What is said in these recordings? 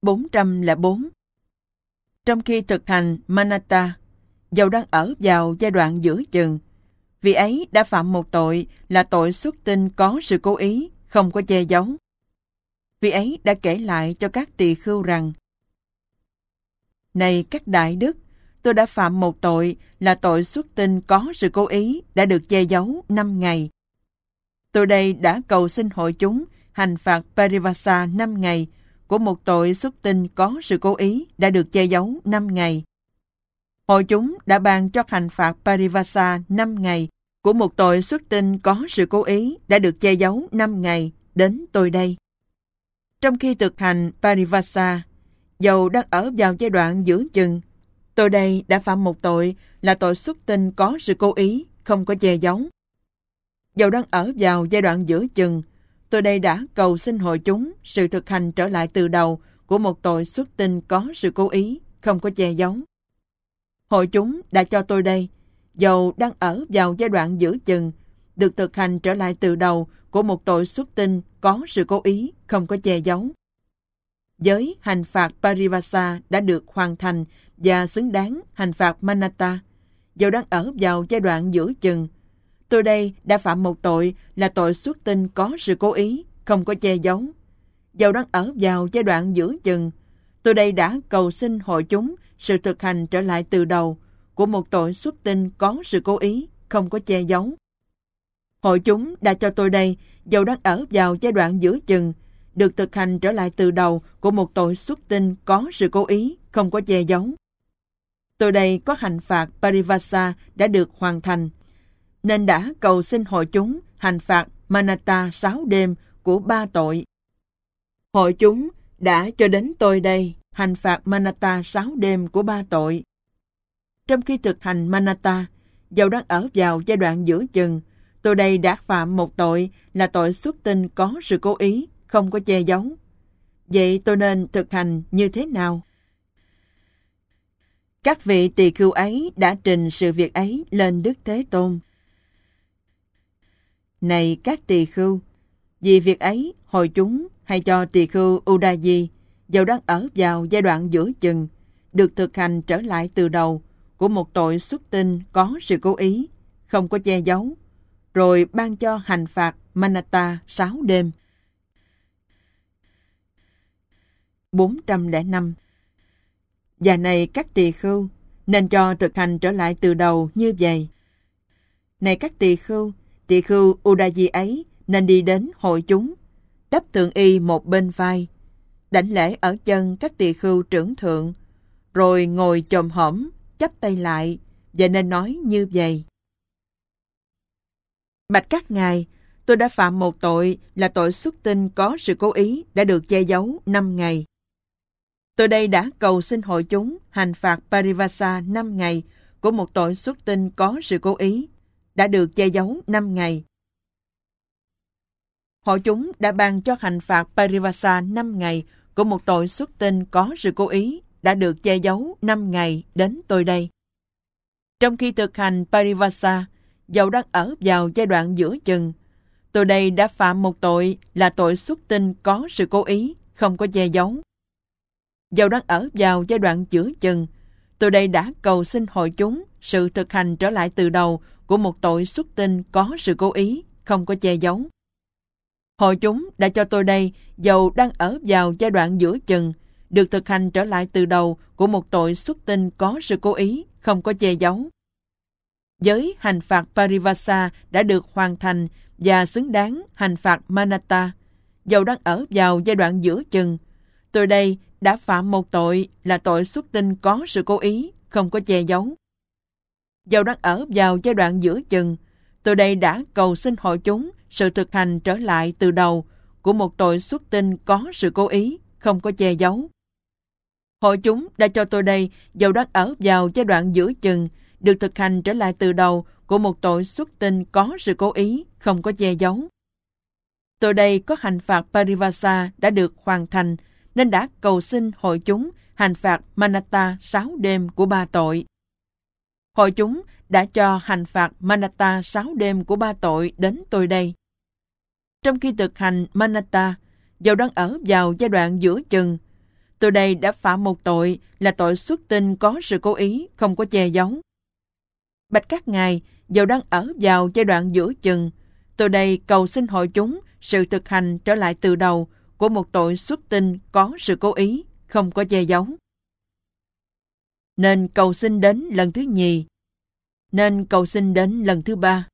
404. Trong khi thực hành Manatta, dầu đang ở vào giai đoạn giữa chừng, vị ấy đã phạm một tội là tội xuất tinh có sự cố ý, không có che giấu. Vị ấy đã kể lại cho các tỳ khưu rằng: Này các đại đức, tôi đã phạm một tội là tội xuất tinh có sự cố ý đã được che giấu 5 ngày. Tôi đây đã cầu xin hội chúng hành phạt Parivasa 5 ngày của một tội xuất tinh có sự cố ý đã được che giấu 5 ngày. Hội chúng đã ban cho hành phạt Parivasa 5 ngày của một tội xuất tinh có sự cố ý đã được che giấu 5 ngày đến tôi đây. Trong khi thực hành Parivasa, dầu đang ở vào giai đoạn giữa chừng, tôi đây đã phạm một tội là tội xuất tinh có sự cố ý, không có che giấu. Dầu đang ở vào giai đoạn giữa chừng, tôi đây đã cầu xin hội chúng sự thực hành trở lại từ đầu của một tội xuất tinh có sự cố ý, không có che giấu. Hội chúng đã cho tôi đây, dầu đang ở vào giai đoạn giữa chừng, được thực hành trở lại từ đầu của một tội xuất tinh có sự cố ý, không có che giấu. Với hành phạt Parivasa đã được hoàn thành và xứng đáng hành phạt Manatta, dầu đang ở vào giai đoạn giữa chừng, tôi đây đã phạm một tội là tội xuất tinh có sự cố ý, không có che giấu. Dầu đang ở vào giai đoạn giữa chừng, tôi đây đã cầu xin hội chúng sự thực hành trở lại từ đầu của một tội xuất tinh có sự cố ý, không có che giấu. Hội chúng đã cho tôi đây, dầu đang ở vào giai đoạn giữa chừng, được thực hành trở lại từ đầu của một tội xuất tinh có sự cố ý, không có che giấu. Tôi đây có hành phạt Parivasa đã được hoàn thành, nên đã cầu xin hội chúng hành phạt Manatta 6 đêm của 3 tội. Hội chúng đã cho đến tôi đây hành phạt Manatta 6 đêm của 3 tội. Trong khi thực hành Manatta, dầu đang ở vào giai đoạn giữa chừng, tôi đây đã phạm một tội là tội xuất tinh có sự cố ý, không có che giấu. Vậy tôi nên thực hành như thế nào? Các vị tỳ khưu ấy đã trình sự việc ấy lên Đức Thế Tôn. Này các tỳ khưu, vì việc ấy, hội chúng hay cho tỳ khưu Udayi, dầu đang ở vào giai đoạn giữa chừng, được thực hành trở lại từ đầu của một tội xuất tinh có sự cố ý, không có che giấu, rồi ban cho hành phạt Manatta 6 đêm. 405. Và này các tỳ khưu, nên cho thực hành trở lại từ đầu như vậy. Này các tỳ khưu Udayi ấy nên đi đến hội chúng, đắp tượng y một bên vai, đảnh lễ ở chân các tỳ khưu trưởng thượng, rồi ngồi chồm hổm, chắp tay lại, và nên nói như vậy. Bạch các ngài, tôi đã phạm một tội là tội xuất tinh có sự cố ý đã được che giấu 5 ngày. Tôi đây đã cầu xin hội chúng hành phạt Parivasa 5 ngày của một tội xuất tinh có sự cố ý đã được che giấu 5 ngày. Hội chúng đã ban cho hành phạt Parivasa 5 ngày của một tội xuất tinh có sự cố ý đã được che giấu 5 ngày đến tôi đây. Trong khi thực hành Parivasa, dầu đang ở vào giai đoạn giữa chừng, tôi đây đã phạm một tội là tội xuất tinh có sự cố ý, không có che giấu. Dầu đang ở vào giai đoạn giữa chừng, tôi đây đã cầu xin hội chúng sự thực hành trở lại từ đầu của một tội xuất tinh có sự cố ý, không có che giấu. Hội chúng đã cho tôi đây, dầu đang ở vào giai đoạn giữa chừng, được thực hành trở lại từ đầu của một tội xuất tinh có sự cố ý, không có che giấu. Với hành phạt Parivasa đã được hoàn thành và xứng đáng hành phạt Manatta, dầu đang ở vào giai đoạn giữa chừng, tôi đây đã phạm một tội là tội xuất tinh có sự cố ý, không có che giấu. Dầu đang ở vào giai đoạn giữa chừng, tôi đây đã cầu xin hội chúng sự thực hành trở lại từ đầu của một tội xuất tinh có sự cố ý, không có che giấu. Hội chúng đã cho tôi đây, dầu đang ở vào giai đoạn giữa chừng, được thực hành trở lại từ đầu của một tội xuất tinh có sự cố ý, không có che giấu. Tôi đây có hành phạt Parivasa đã được hoàn thành, nên đã cầu xin hội chúng hành phạt Manatta 6 đêm của 3 tội. Hội chúng đã cho hành phạt Manatta 6 đêm của 3 tội đến tôi đây. Trong khi thực hành Manatta, dầu đang ở vào giai đoạn giữa chừng, tôi đây đã phạm một tội là tội xuất tinh có sự cố ý, không có che giấu. Bạch các ngài, dầu đang ở vào giai đoạn giữa chừng, tôi đây cầu xin hội chúng sự thực hành trở lại từ đầu của một tội xuất tinh có sự cố ý, không có che giấu. Nên cầu xin đến lần thứ nhì, nên cầu xin đến lần thứ ba.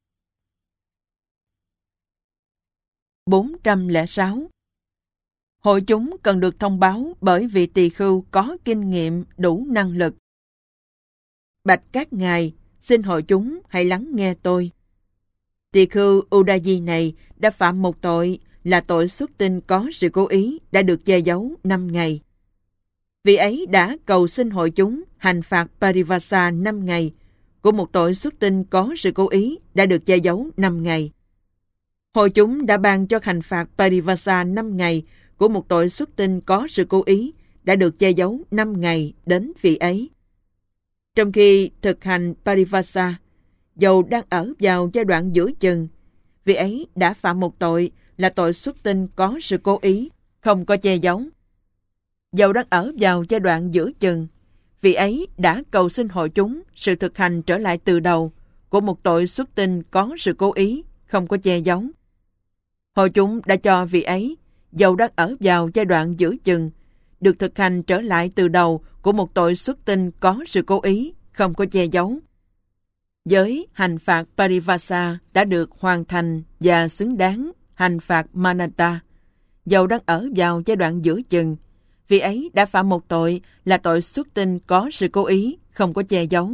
406. Hội chúng cần được thông báo bởi vị tỳ khưu có kinh nghiệm đủ năng lực. Bạch các ngài, xin hội chúng hãy lắng nghe tôi. Tỳ khưu Udayi này đã phạm một tội là tội xuất tinh có sự cố ý đã được che giấu 5 ngày. Vị ấy đã cầu xin hội chúng hành phạt Parivasa 5 ngày của một tội xuất tinh có sự cố ý đã được che giấu 5 ngày. Hội chúng đã ban cho hành phạt Parivasa 5 ngày của một tội xuất tinh có sự cố ý đã được che giấu 5 ngày đến vị ấy. Trong khi thực hành Parivasa, dầu đang ở vào giai đoạn giữa chừng, vị ấy đã phạm một tội là tội xuất tinh có sự cố ý, không có che giấu. Dầu đang ở vào giai đoạn giữa chừng, vị ấy đã cầu xin hội chúng sự thực hành trở lại từ đầu của một tội xuất tinh có sự cố ý, không có che giấu. Hội chúng đã cho vị ấy, dầu đang ở vào giai đoạn giữa chừng, được thực hành trở lại từ đầu của một tội xuất tinh có sự cố ý, không có che giấu. Với hành phạt Parivasa đã được hoàn thành và xứng đáng hành phạt Manata, dầu đang ở vào giai đoạn giữa chừng, vị ấy đã phạm một tội là tội xuất tinh có sự cố ý, không có che giấu.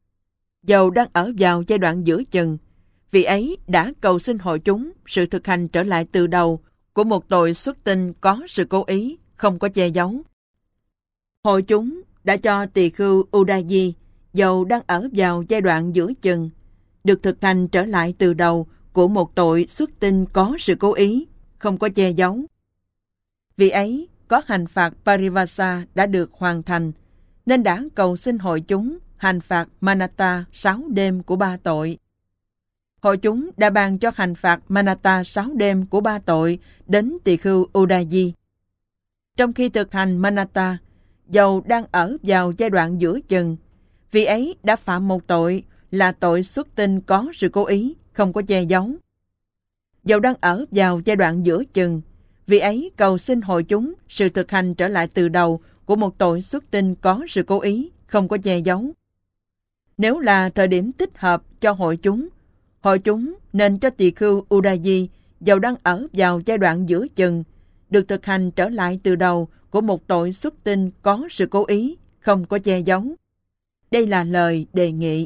Dầu đang ở vào giai đoạn giữa chừng, vị ấy đã cầu xin hội chúng sự thực hành trở lại từ đầu của một tội xuất tinh có sự cố ý, không có che giấu. Hội chúng đã cho tỳ khưu Udayi, dầu đang ở vào giai đoạn giữa chừng, được thực hành trở lại từ đầu của một tội xuất tinh có sự cố ý, không có che giấu. Vị ấy có hành phạt Parivasa đã được hoàn thành, nên đã cầu xin hội chúng hành phạt Manata 6 đêm của 3 tội. Hội chúng đã ban cho hành phạt Manata 6 đêm của 3 tội đến tỳ khưu Udayi. Trong khi thực hành Manata, dầu đang ở vào giai đoạn giữa chừng, vị ấy đã phạm một tội là tội xuất tinh có sự cố ý, không có che giấu. Dầu đang ở vào giai đoạn giữa chừng, vị ấy cầu xin hội chúng sự thực hành trở lại từ đầu của một tội xuất tinh có sự cố ý, không có che giấu. Nếu là thời điểm thích hợp cho hội chúng nên cho tỳ khưu Udayi, dầu đang ở vào giai đoạn giữa chừng, được thực hành trở lại từ đầu của một tội xuất tinh có sự cố ý, không có che giấu. Đây là lời đề nghị.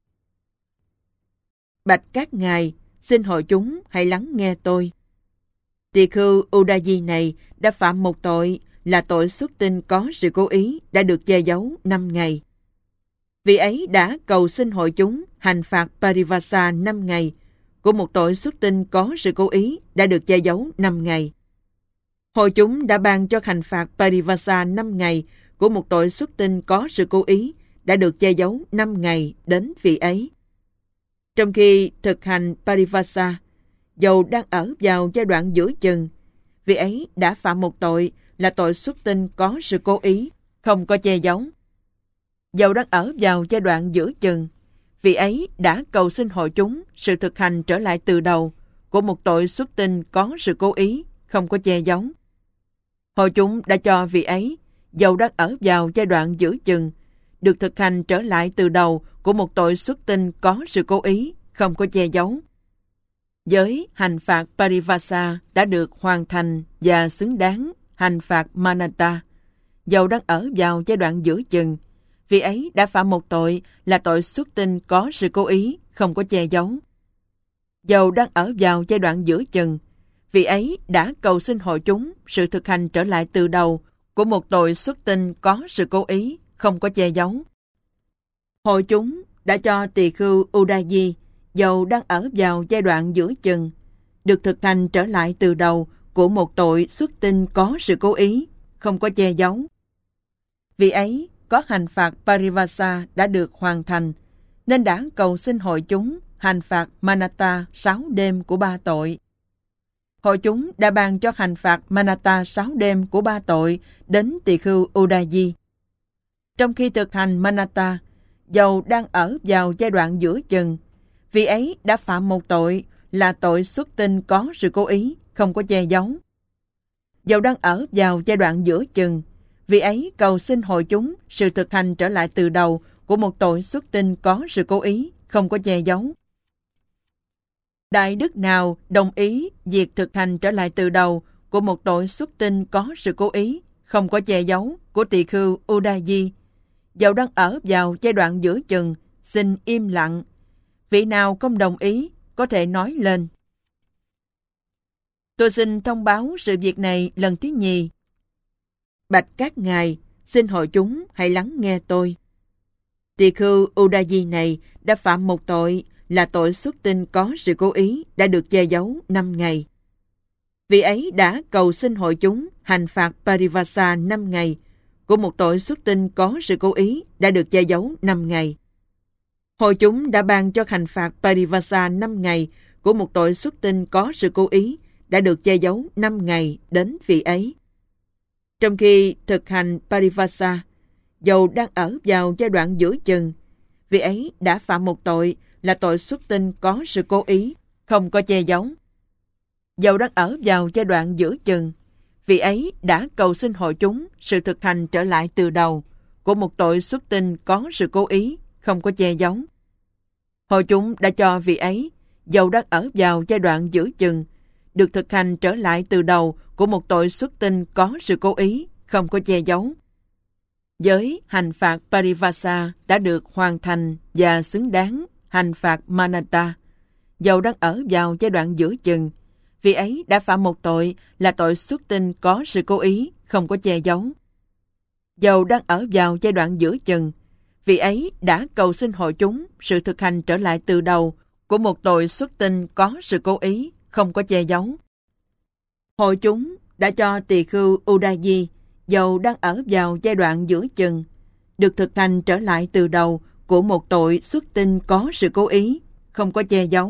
Bạch các ngài, xin hội chúng hãy lắng nghe tôi. Tỳ khưu Udayi này đã phạm một tội là tội xuất tinh có sự cố ý đã được che giấu 5 ngày. Vị ấy đã cầu xin hội chúng hành phạt Parivasa 5 ngày của một tội xuất tinh có sự cố ý đã được che giấu 5 ngày. Hội chúng đã ban cho hành phạt Parivasa 5 ngày của một tội xuất tinh có sự cố ý đã được che giấu 5 ngày đến vị ấy. Trong khi thực hành Parivasa, dầu đang ở vào giai đoạn giữa chừng, vị ấy đã phạm một tội là tội xuất tinh có sự cố ý, không có che giấu. Dầu đang ở vào giai đoạn giữa chừng, vị ấy đã cầu xin hội chúng sự thực hành trở lại từ đầu của một tội xuất tinh có sự cố ý, không có che giấu. Hội chúng đã cho vị ấy, dầu đang ở vào giai đoạn giữa chừng, được thực hành trở lại từ đầu của một tội xuất tinh có sự cố ý, không có che giấu. Với hành phạt Parivasa đã được hoàn thành và xứng đáng hành phạt Manata, dầu đang ở vào giai đoạn giữa chừng, vị ấy đã phạm một tội là tội xuất tinh có sự cố ý, không có che giấu. Dầu đang ở vào giai đoạn giữa chừng, vị ấy đã cầu xin hội chúng sự thực hành trở lại từ đầu của một tội xuất tinh có sự cố ý, không có che giấu. Hội chúng đã cho tỳ khưu Udayi, dầu đang ở vào giai đoạn giữa chừng, được thực hành trở lại từ đầu của một tội xuất tinh có sự cố ý, không có che giấu. Vị ấy có hành phạt Parivasa đã được hoàn thành, nên đã cầu xin hội chúng hành phạt Manata 6 đêm của 3 tội. Hội chúng đã ban cho hành phạt Manata 6 đêm của 3 tội đến tỳ khưu Udayi. Trong khi thực hành Manata, dầu đang ở vào giai đoạn giữa chừng, vị ấy đã phạm một tội là tội xuất tinh có sự cố ý, không có che giấu. Dầu đang ở vào giai đoạn giữa chừng, vị ấy cầu xin hội chúng sự thực hành trở lại từ đầu của một tội xuất tinh có sự cố ý, không có che giấu. Đại đức nào đồng ý việc thực hành trở lại từ đầu của một tội xuất tinh có sự cố ý, không có che giấu của tỳ khưu Udayi, dầu đang ở vào giai đoạn giữa chừng, xin im lặng. Vị nào không đồng ý có thể nói lên. Tôi xin thông báo sự việc này lần thứ nhì. Bạch các ngài, xin hội chúng hãy lắng nghe tôi. Tỳ khưu Udayi này đã phạm một tội là tội xuất tinh có sự cố ý đã được che giấu 5 ngày. Vị ấy đã cầu xin hội chúng hành phạt Parivasa 5 ngày của một tội xuất tinh có sự cố ý đã được che giấu 5 ngày. Hội chúng đã ban cho hành phạt Parivasa 5 ngày của một tội xuất tinh có sự cố ý đã được che giấu 5 ngày đến vị ấy. Trong khi thực hành Parivasa, dầu đang ở vào giai đoạn giữa chừng, vị ấy đã phạm một tội là tội xuất tinh có sự cố ý, không có che giấu. Dầu đang ở vào giai đoạn giữa chừng, vị ấy đã cầu xin hội chúng sự thực hành trở lại từ đầu của một tội xuất tinh có sự cố ý, không có che giấu. Hội chúng đã cho vị ấy, dầu đang ở vào giai đoạn giữa chừng, được thực hành trở lại từ đầu của một tội xuất tinh có sự cố ý, không có che giấu. Với hành phạt Parivasa đã được hoàn thành và xứng đáng hành phạt Manata, dầu đang ở vào giai đoạn giữa chừng, vị ấy đã phạm một tội là tội xuất tinh có sự cố ý, không có che giấu. Dầu đang ở vào giai đoạn giữa chừng, vị ấy đã cầu xin hội chúng sự thực hành trở lại từ đầu của một tội xuất tinh có sự cố ý, không có che giấu. Hội chúng đã cho tỳ khưu Udayi, dầu đang ở vào giai đoạn giữa chừng, được thực hành trở lại từ đầu của một tội xuất tinh có sự cố ý, không có che giấu.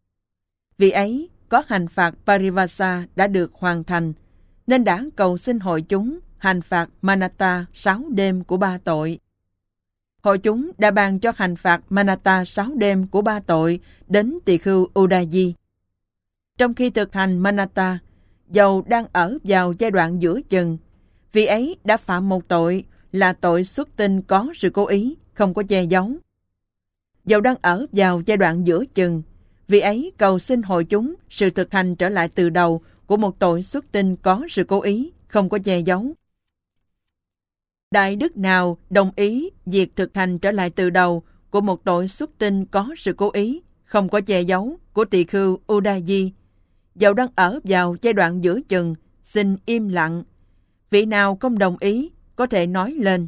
Vị ấy có hành phạt Parivasa đã được hoàn thành, nên đã cầu xin hội chúng hành phạt Manata 6 đêm của 3 tội. Hội chúng đã ban cho hành phạt Manata 6 đêm của 3 tội đến tỳ khưu Udayi. Trong khi thực hành Manata, dầu đang ở vào giai đoạn giữa chừng, vị ấy đã phạm một tội là tội xuất tinh có sự cố ý, không có che giấu. Dầu đang ở vào giai đoạn giữa chừng, vị ấy cầu xin hội chúng sự thực hành trở lại từ đầu của một tội xuất tinh có sự cố ý, không có che giấu. Đại đức nào đồng ý việc thực hành trở lại từ đầu của một tội xuất tinh có sự cố ý, không có che giấu của tỳ khưu Udayi, dầu đang ở vào giai đoạn giữa chừng, xin im lặng. Vị nào không đồng ý có thể nói lên.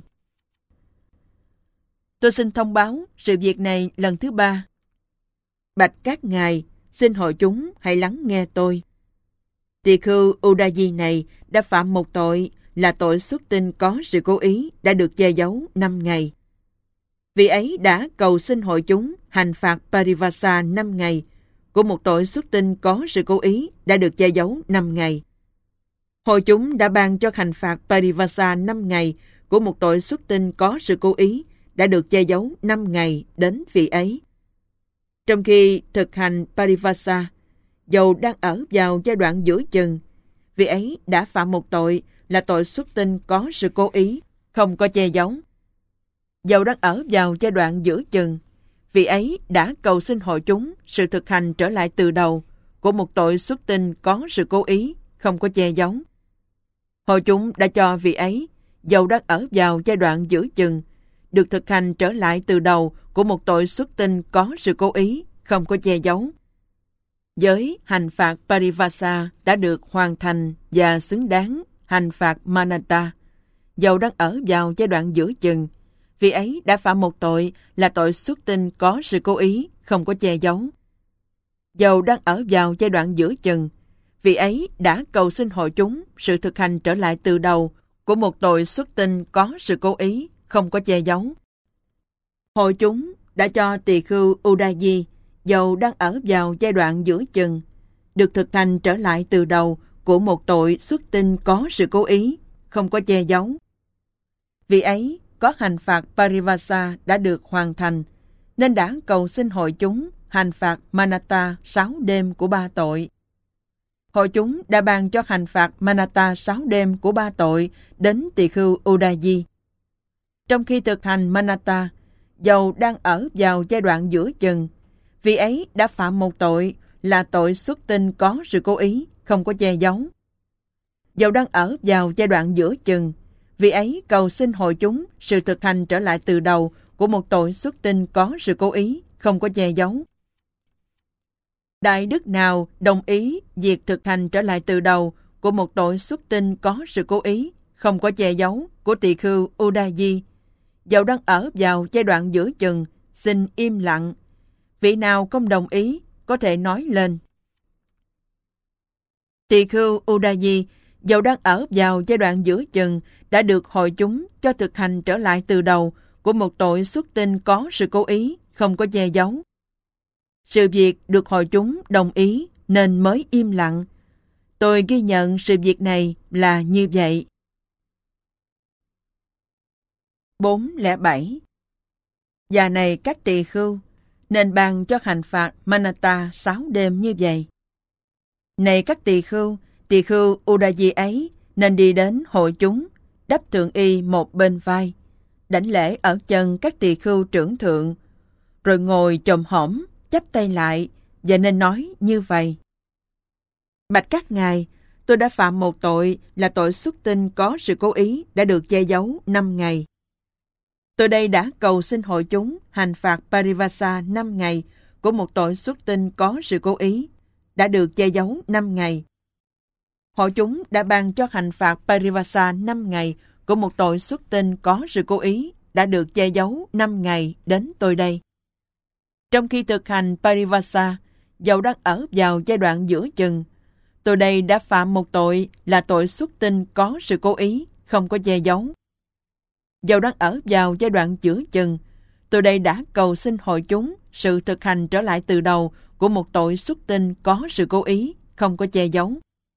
Tôi xin thông báo sự việc này lần thứ 3. Bạch các ngài, xin hội chúng hãy lắng nghe tôi. Tỳ khưu Udayi này đã phạm một tội là tội xuất tinh có sự cố ý đã được che giấu 5 ngày. Vị ấy đã cầu xin hội chúng hành phạt Parivasa 5 ngày của một tội xuất tinh có sự cố ý đã được che giấu 5 ngày. Hội chúng đã ban cho hành phạt Parivasa 5 ngày của một tội xuất tinh có sự cố ý đã được che giấu 5 ngày đến vị ấy. Trong khi thực hành Parivasa, dầu đang ở vào giai đoạn giữa chừng, vị ấy đã phạm một tội là tội xuất tinh có sự cố ý, không có che giấu. Dầu đang ở vào giai đoạn giữa chừng, vị ấy đã cầu xin hội chúng sự thực hành trở lại từ đầu của một tội xuất tinh có sự cố ý, không có che giấu. Hội chúng đã cho vị ấy, dầu đang ở vào giai đoạn giữa chừng, được thực hành trở lại từ đầu của một tội xuất tinh có sự cố ý, không có che giấu. Với hành phạt Parivasa đã được hoàn thành và xứng đáng hành phạt Manata, dầu đang ở vào giai đoạn giữa chừng, vị ấy đã phạm một tội là tội xuất tinh có sự cố ý, không có che giấu. Dầu đang ở vào giai đoạn giữa chừng, vị ấy đã cầu xin hội chúng sự thực hành trở lại từ đầu của một tội xuất tinh có sự cố ý, không có che giấu. Hội chúng đã cho tỳ khưu Udayi, dầu đang ở vào giai đoạn giữa chừng, được thực hành trở lại từ đầu của một tội xuất tinh có sự cố ý, không có che giấu. Vì ấy, có hành phạt Parivasa đã được hoàn thành, nên đã cầu xin hội chúng hành phạt Manata 6 đêm của 3 tội. Hội chúng đã ban cho hành phạt Manata 6 đêm của 3 tội đến tỳ khưu Udayi. Trong khi thực hành Manata, dầu đang ở vào giai đoạn giữa chừng, vì ấy đã phạm một tội là tội xuất tinh có sự cố ý, không có che giấu. Dầu đang ở vào giai đoạn giữa chừng, vì ấy cầu xin hội chúng sự thực hành trở lại từ đầu của một tội xuất tinh có sự cố ý, không có che giấu. Đại đức nào đồng ý việc thực hành trở lại từ đầu của một tội xuất tinh có sự cố ý, không có che giấu của tỳ khưu Udayi, dầu đang ở vào giai đoạn giữa chừng, xin im lặng. Vị nào không đồng ý có thể nói lên. Tỳ khưu Udayi, dầu đang ở vào giai đoạn giữa chừng, đã được hội chúng cho thực hành trở lại từ đầu của một tội xuất tinh có sự cố ý, không có che giấu. Sự việc được hội chúng đồng ý nên mới im lặng. Tôi ghi nhận sự việc này là như vậy. 407. Và này các tỳ khưu, nên ban cho hành phạt Manata 6 đêm như vậy. Này các tỳ khưu Udayi ấy nên đi đến hội chúng, đắp thượng y một bên vai, đảnh lễ ở chân các tỳ khưu trưởng thượng, rồi ngồi chồm hổm, chắp tay lại, và nên nói như vậy. Bạch các ngài, tôi đã phạm một tội là tội xuất tinh có sự cố ý đã được che giấu 5 ngày. Tôi đây đã cầu xin hội chúng hành phạt Parivasa 5 ngày của một tội xuất tinh có sự cố ý đã được che giấu 5 ngày. Hội chúng đã ban cho hành phạt Parivasa 5 ngày của một tội xuất tinh có sự cố ý đã được che giấu 5 ngày đến tôi đây. Trong khi thực hành Parivasa, dầu đang ở vào giai đoạn giữa chừng, tôi đây đã phạm một tội là tội xuất tinh có sự cố ý, không có che giấu. Dầu đang ở vào giai đoạn giữa chừng, tôi đây đã cầu xin hội chúng sự thực hành trở lại từ đầu của một tội xuất tinh có sự cố ý, không có che giấu.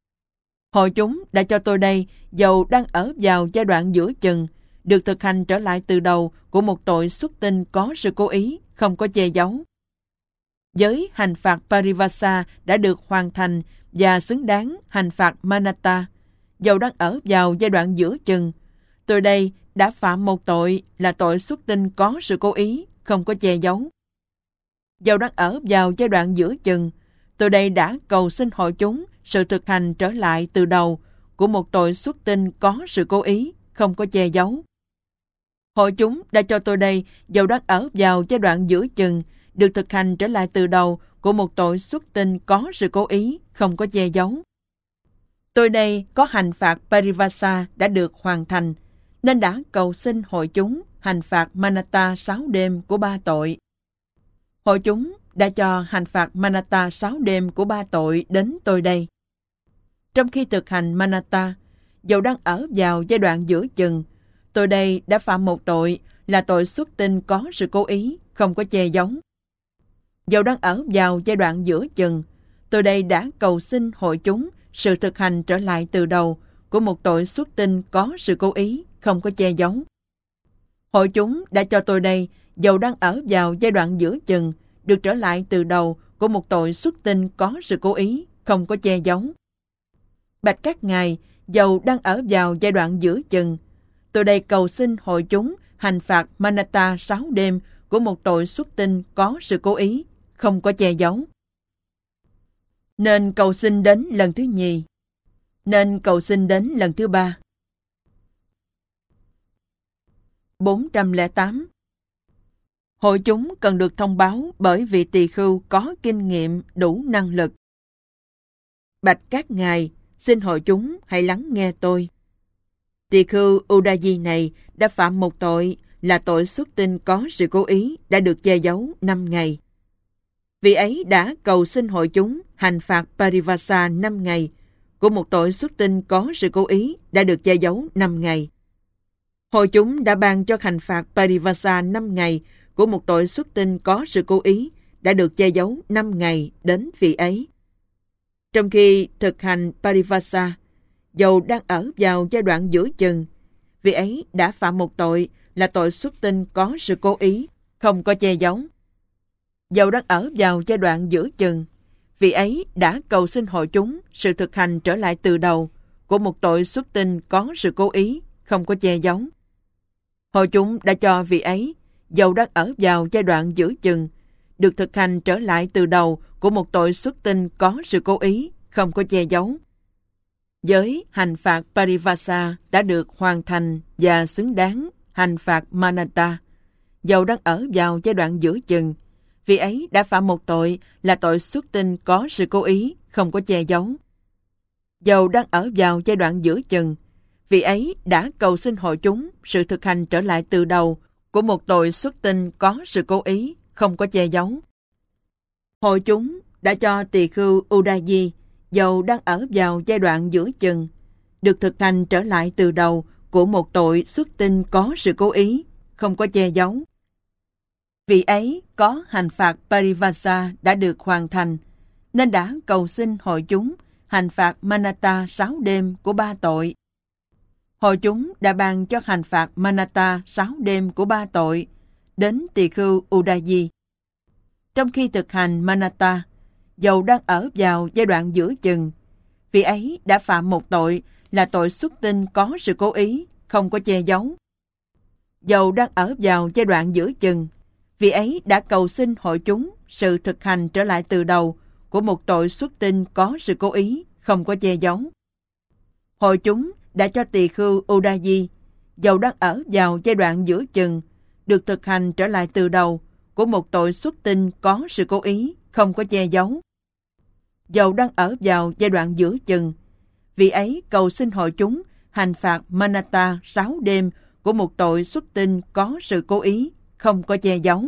Hội chúng đã cho tôi đây, dầu đang ở vào giai đoạn giữa chừng, được thực hành trở lại từ đầu của một tội xuất tinh có sự cố ý, không có che giấu. Với hành phạt Parivasa đã được hoàn thành và xứng đáng hành phạt Manata, dầu đang ở vào giai đoạn giữa chừng, tôi đây đã phạm một tội là tội xuất tinh có sự cố ý, không có che giấu. Dầu đang ở vào giai đoạn giữa chừng, tôi đây đã cầu xin hội chúng sự thực hành trở lại từ đầu của một tội xuất tinh có sự cố ý, không có che giấu. Hội chúng đã cho tôi đây, dầu đang ở vào giai đoạn giữa chừng, được thực hành trở lại từ đầu của một tội xuất tinh có sự cố ý, không có che giấu. Tôi đây có hành phạt Parivasa đã được hoàn thành, nên đã cầu xin hội chúng hành phạt Manata 6 đêm của 3 tội. Hội chúng đã cho hành phạt Manata 6 đêm của 3 tội đến tôi đây. Trong khi thực hành Manata, dầu đang ở vào giai đoạn giữa chừng, tôi đây đã phạm một tội là tội xuất tinh có sự cố ý, không có che giấu. Dầu đang ở vào giai đoạn giữa chừng, tôi đây đã cầu xin hội chúng sự thực hành trở lại từ đầu của một tội xuất tinh có sự cố ý, không có che giấu. Hội chúng đã cho tôi đây, dầu đang ở vào giai đoạn giữa chừng, được trở lại từ đầu của một tội xuất tinh có sự cố ý, không có che giấu. Bạch các ngài, dầu đang ở vào giai đoạn giữa chừng, tôi đây cầu xin hội chúng hành phạt Manata 6 đêm của một tội xuất tinh có sự cố ý, không có che giấu. Nên cầu xin đến lần thứ nhì. Nên cầu xin đến lần thứ ba. 408. Hội chúng cần được thông báo bởi vị tỳ khưu có kinh nghiệm đủ năng lực. Bạch các ngài, xin hội chúng hãy lắng nghe tôi. Tỳ khưu Udayi này đã phạm một tội là tội xuất tinh có sự cố ý đã được che giấu 5 ngày. Vị ấy đã cầu xin hội chúng hành phạt Parivasa 5 ngày của một tội xuất tinh có sự cố ý đã được che giấu 5 ngày. Hội chúng đã ban cho hành phạt Parivasa 5 ngày của một tội xuất tinh có sự cố ý đã được che giấu 5 ngày đến vị ấy. Trong khi thực hành Parivasa, dầu đang ở vào giai đoạn giữa chừng, vị ấy đã phạm một tội là tội xuất tinh có sự cố ý, không có che giấu. Dầu đang ở vào giai đoạn giữa chừng, vị ấy đã cầu xin hội chúng sự thực hành trở lại từ đầu của một tội xuất tinh có sự cố ý, không có che giấu. Hội chúng đã cho vị ấy, dầu đang ở vào giai đoạn giữa chừng, được thực hành trở lại từ đầu của một tội xuất tinh có sự cố ý, không có che giấu. Với hành phạt Parivasa đã được hoàn thành và xứng đáng hành phạt Manata, dầu đang ở vào giai đoạn giữa chừng, vị ấy đã phạm một tội là tội xuất tinh có sự cố ý, không có che giấu. Dầu đang ở vào giai đoạn giữa chừng, vị ấy đã cầu xin hội chúng sự thực hành trở lại từ đầu của một tội xuất tinh có sự cố ý, không có che giấu. Hội chúng đã cho tỳ khưu Udayi, dầu đang ở vào giai đoạn giữa chừng, được thực hành trở lại từ đầu của một tội xuất tinh có sự cố ý, không có che giấu. Vị ấy có hành phạt Parivasa đã được hoàn thành, nên đã cầu xin hội chúng hành phạt Manata 6 đêm của 3 tội. Hội chúng đã ban cho hành phạt Manata 6 đêm của 3 tội đến tỳ khưu Udayi. Trong khi thực hành Manata, dầu đang ở vào giai đoạn giữa chừng, vị ấy đã phạm một tội là tội xuất tinh có sự cố ý, không có che giấu. Dầu đang ở vào giai đoạn giữa chừng, vị ấy đã cầu xin hội chúng sự thực hành trở lại từ đầu của một tội xuất tinh có sự cố ý, không có che giấu. Hội chúng đã cho tỳ khưu Udayi, dầu đang ở vào giai đoạn giữa chừng, được thực hành trở lại từ đầu của một tội xuất tinh có sự cố ý, không có che giấu. Dầu đang ở vào giai đoạn giữa chừng, vị ấy cầu xin hội chúng hành phạt Manata 6 đêm của một tội xuất tinh có sự cố ý, không có che giấu.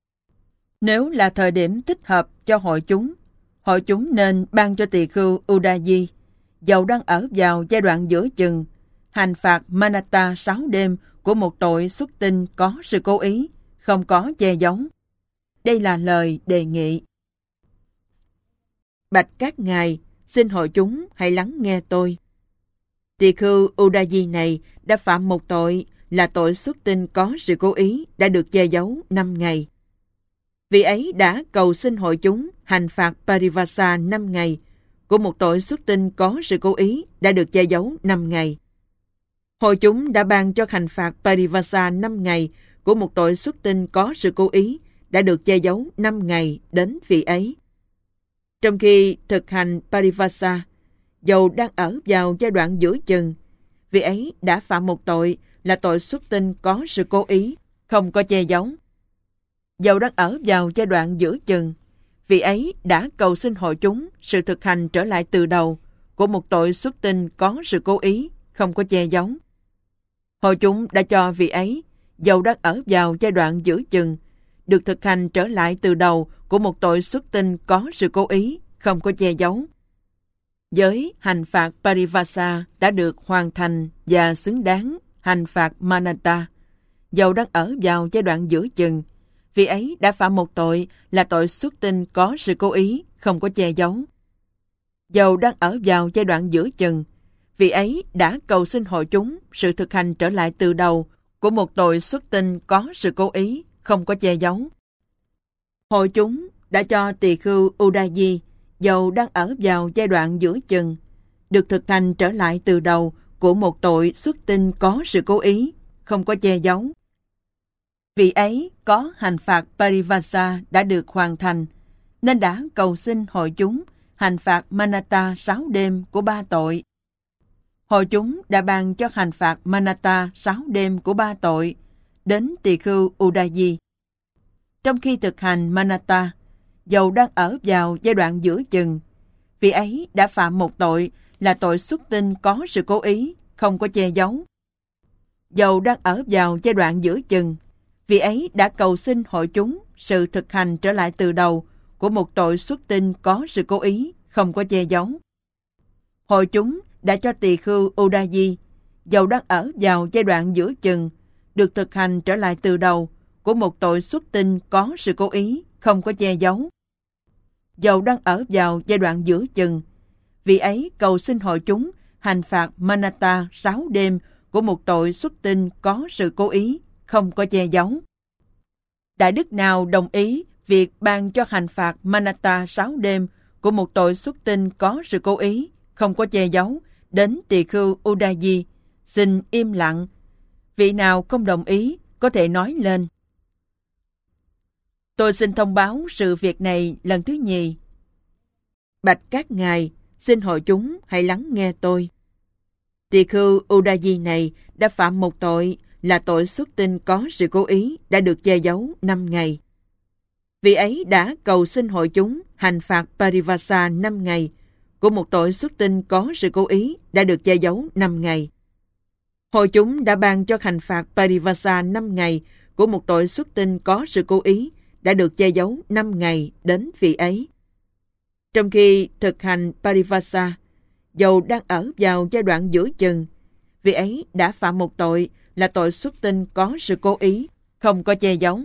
Nếu là thời điểm thích hợp cho hội chúng nên ban cho tỳ khưu Udayi, dầu đang ở vào giai đoạn giữa chừng, hành phạt Manata 6 đêm của một tội xuất tinh có sự cố ý, không có che giấu. Đây là lời đề nghị. Bạch các ngài, xin hội chúng hãy lắng nghe tôi. Tỳ khưu Udayi này đã phạm một tội là tội xuất tinh có sự cố ý đã được che giấu 5 ngày. Vị ấy đã cầu xin hội chúng hành phạt Parivasa 5 ngày của một tội xuất tinh có sự cố ý đã được che giấu 5 ngày. Hội chúng đã ban cho hành phạt Parivasa 5 ngày của một tội xuất tinh có sự cố ý đã được che giấu 5 ngày đến vị ấy. Trong khi thực hành Parivasa, dầu đang ở vào giai đoạn giữa chừng, vị ấy đã phạm một tội là tội xuất tinh có sự cố ý, không có che giấu. Dầu đang ở vào giai đoạn giữa chừng, vị ấy đã cầu xin hội chúng sự thực hành trở lại từ đầu của một tội xuất tinh có sự cố ý, không có che giấu. Hội chúng đã cho vị ấy, dầu đang ở vào giai đoạn giữa chừng, được thực hành trở lại từ đầu của một tội xuất tinh có sự cố ý, không có che giấu. Với hành phạt Parivasa đã được hoàn thành và xứng đáng hành phạt Manata, dầu đang ở vào giai đoạn giữa chừng, vị ấy đã phạm một tội là tội xuất tinh có sự cố ý, không có che giấu. Dầu đang ở vào giai đoạn giữa chừng, vị ấy đã cầu xin hội chúng sự thực hành trở lại từ đầu của một tội xuất tinh có sự cố ý, không có che giấu. Hội chúng đã cho tỳ khưu Udayi, dầu đang ở vào giai đoạn giữa chừng, được thực hành trở lại từ đầu của một tội xuất tinh có sự cố ý, không có che giấu. Vị ấy có hành phạt Parivasa đã được hoàn thành, nên đã cầu xin hội chúng hành phạt Manata 6 đêm của 3 tội. Hội chúng đã ban cho hành phạt Manata 6 đêm của 3 tội đến tỳ khưu Udayi. Trong khi thực hành Manata, dầu đang ở vào giai đoạn giữa chừng, vị ấy đã phạm một tội là tội xuất tinh có sự cố ý, không có che giấu. Dầu đang ở vào giai đoạn giữa chừng, vị ấy đã cầu xin hội chúng sự thực hành trở lại từ đầu của một tội xuất tinh có sự cố ý, không có che giấu. Hội chúng đã cho tỳ khưu Udayi, dầu đang ở vào giai đoạn giữa chừng, được thực hành trở lại từ đầu của một tội xuất tinh có sự cố ý, không có che giấu. Dầu đang ở vào giai đoạn giữa chừng, Vị ấy cầu xin hội chúng hành phạt Manatta 6 đêm của một tội xuất tinh có sự cố ý, không có che giấu. Đại đức nào đồng ý việc ban cho hành phạt Manatta 6 đêm của một tội xuất tinh có sự cố ý, không có che giấu, đến tỳ khưu Udayi? Xin im lặng. Vị nào không đồng ý có thể nói lên. Tôi xin thông báo sự việc này lần thứ nhì. Bạch các ngài, xin hội chúng hãy lắng nghe tôi. Tỳ khưu Udayi này đã phạm một tội là tội xuất tinh có sự cố ý đã được che giấu 5 ngày. Vị ấy đã cầu xin hội chúng hành phạt Parivasa 5 ngày của một tội xuất tinh có sự cố ý đã được che giấu 5 ngày. Hội chúng đã ban cho hành phạt Parivasa 5 ngày của một tội xuất tinh có sự cố ý đã được che giấu 5 ngày đến vị ấy. Trong khi thực hành Parivasa, dầu đang ở vào giai đoạn giữa chừng, vị ấy đã phạm một tội là tội xuất tinh có sự cố ý, không có che giấu.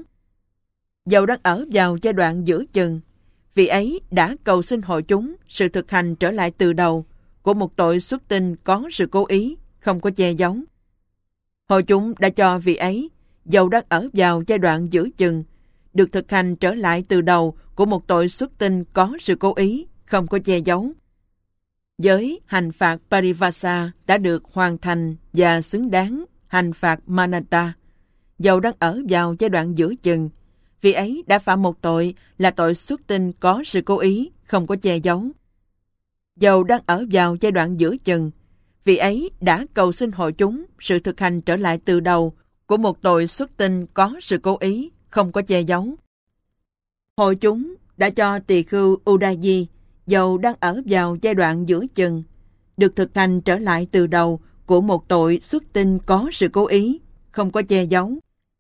Dầu đang ở vào giai đoạn giữa chừng, vị ấy đã cầu xin hội chúng sự thực hành trở lại từ đầu của một tội xuất tinh có sự cố ý, không có che giấu. Hội chúng đã cho vị ấy, dầu đang ở vào giai đoạn giữa chừng, được thực hành trở lại từ đầu của một tội xuất tinh có sự cố ý, không có che giấu. Với hành phạt Parivasa đã được hoàn thành và xứng đáng hành phạt Manatta, dầu đang ở vào giai đoạn giữa chừng, vị ấy đã phạm một tội là tội xuất tinh có sự cố ý, không có che giấu. Dầu đang ở vào giai đoạn giữa chừng, vị ấy đã cầu xin hội chúng sự thực hành trở lại từ đầu của một tội xuất tinh có sự cố ý, không có che giấu. Hội chúng đã cho tỳ khưu Udayi, dầu đang ở vào giai đoạn giữa chừng, được thực hành trở lại từ đầu của một tội xuất tinh có sự cố ý, không có che giấu.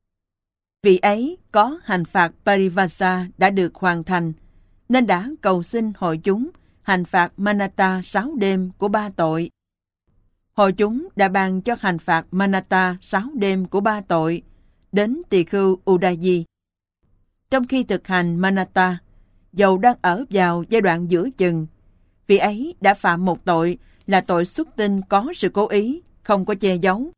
Vị ấy có hành phạt Parivasa đã được hoàn thành, nên đã cầu xin hội chúng hành phạt Manatta 6 đêm của 3 tội. Hội chúng đã ban cho hành phạt Manatta 6 đêm của 3 tội đến tỳ khưu Udayi. Trong khi thực hành Manatta, dầu đang ở vào giai đoạn giữa chừng, vị ấy đã phạm một tội là tội xuất tinh có sự cố ý, không có che giấu.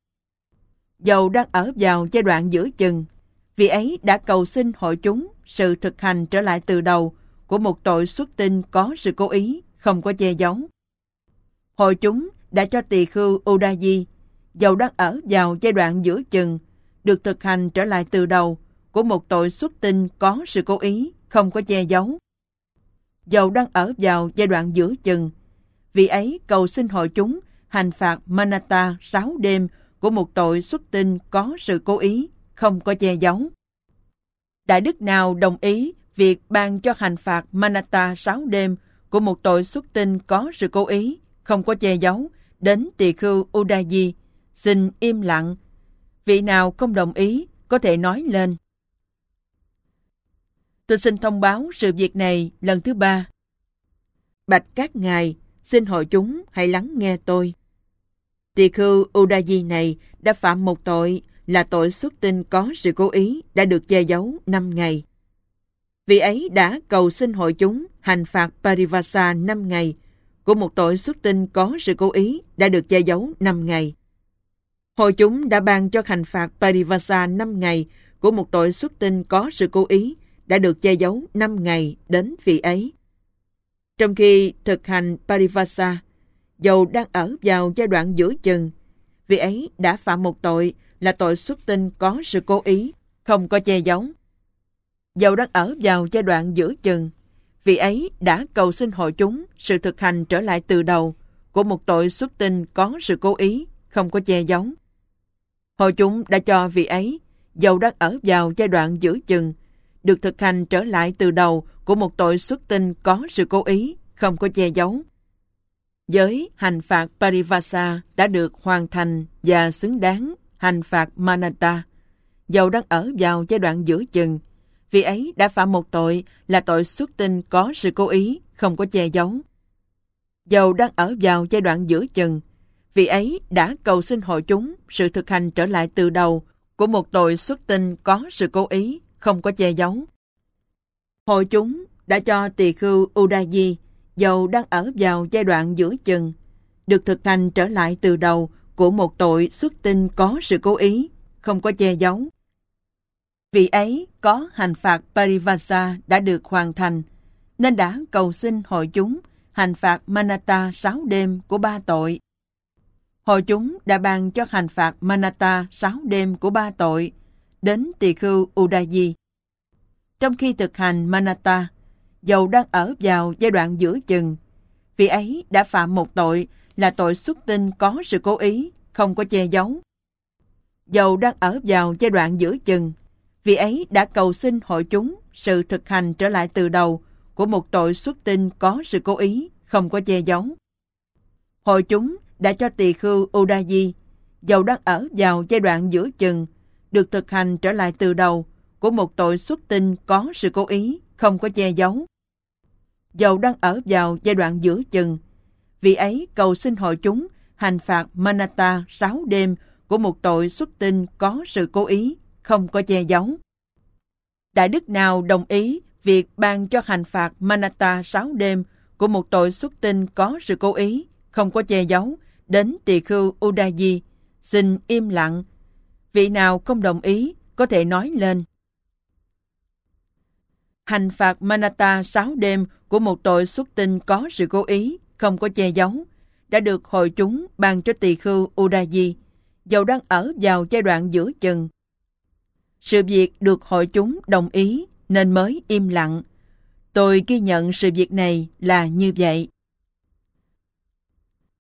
Dầu đang ở vào giai đoạn giữa chừng, vị ấy đã cầu xin hội chúng sự thực hành trở lại từ đầu của một tội xuất tinh có sự cố ý, không có che giấu. Hội chúng đã cho tỳ khưu Udayi, dầu đang ở vào giai đoạn giữa chừng, được thực hành trở lại từ đầu của một tội xuất tinh có sự cố ý, không có che giấu. Dầu đang ở vào giai đoạn giữa chừng, vị ấy cầu xin hội chúng hành phạt Manatta 6 đêm của một tội xuất tinh có sự cố ý, không có che giấu. Đại đức nào đồng ý việc ban cho hành phạt Manatta 6 đêm của một tội xuất tinh có sự cố ý, không có che giấu đến tỳ khưu Udayi? Xin im lặng. Vị nào không đồng ý có thể nói lên. Tôi xin thông báo sự việc này lần thứ 3. Bạch các ngài, xin hội chúng hãy lắng nghe tôi. Tỳ khưu Udayi này đã phạm một tội là tội xuất tinh có sự cố ý đã được che giấu 5 ngày. Vị ấy đã cầu xin hội chúng hành phạt Parivasa 5 ngày của một tội xuất tinh có sự cố ý đã được che giấu 5 ngày. Hội chúng đã ban cho hành phạt Parivasa 5 ngày của một tội xuất tinh có sự cố ý đã được che giấu 5 ngày đến vị ấy. Trong khi thực hành Parivasa, dầu đang ở vào giai đoạn giữa chừng, vị ấy đã phạm một tội là tội xuất tinh có sự cố ý, không có che giấu. Dầu đang ở vào giai đoạn giữa chừng, vị ấy đã cầu xin hội chúng sự thực hành trở lại từ đầu của một tội xuất tinh có sự cố ý, không có che giấu. Hội chúng đã cho vị ấy, dầu đang ở vào giai đoạn giữa chừng, được thực hành trở lại từ đầu của một tội xuất tinh có sự cố ý, không có che giấu. Với hành phạt Parivasa đã được hoàn thành và xứng đáng hành phạt Manatta, dầu đang ở vào giai đoạn giữa chừng, vị ấy đã phạm một tội là tội xuất tinh có sự cố ý, không có che giấu. Dầu đang ở vào giai đoạn giữa chừng, vị ấy đã cầu xin hội chúng sự thực hành trở lại từ đầu của một tội xuất tinh có sự cố ý, không có che giấu. Hội chúng đã cho tỳ khưu Udayi, dầu đang ở vào giai đoạn giữa chừng, được thực hành trở lại từ đầu của một tội xuất tinh có sự cố ý, không có che giấu. Vị ấy có hành phạt Parivasa đã được hoàn thành, nên đã cầu xin hội chúng hành phạt Manata 6 đêm của 3 tội. Hội chúng đã ban cho hành phạt Manata 6 đêm của 3 tội đến tỳ khưu Udayi. Trong khi thực hành Manata, dầu đang ở vào giai đoạn giữa chừng, vị ấy đã phạm một tội là tội xuất tinh có sự cố ý, không có che giấu. Dầu đang ở vào giai đoạn giữa chừng, vị ấy đã cầu xin hội chúng sự thực hành trở lại từ đầu của một tội xuất tinh có sự cố ý, không có che giấu. Hội chúng đã cho tỳ khưu Udayi, dầu đang ở vào giai đoạn giữa chừng, được thực hành trở lại từ đầu của một tội xuất tinh có sự cố ý, không có che giấu. Dầu đang ở vào giai đoạn giữa chừng, vị ấy cầu xin hội chúng hành phạt Manata 6 đêm của một tội xuất tinh có sự cố ý, không có che giấu. Đại đức nào đồng ý việc ban cho hành phạt Manata 6 đêm của một tội xuất tinh có sự cố ý, không có che giấu đến tỳ khưu Udayi, xin im lặng. Vị nào không đồng ý có thể nói lên. Hành phạt Manata 6 đêm của một tội xuất tinh có sự cố ý, không có che giấu, đã được hội chúng ban cho tỳ khưu Udayi, dầu đang ở vào giai đoạn giữa chừng. Sự việc được hội chúng đồng ý nên mới im lặng. Tôi ghi nhận sự việc này là như vậy.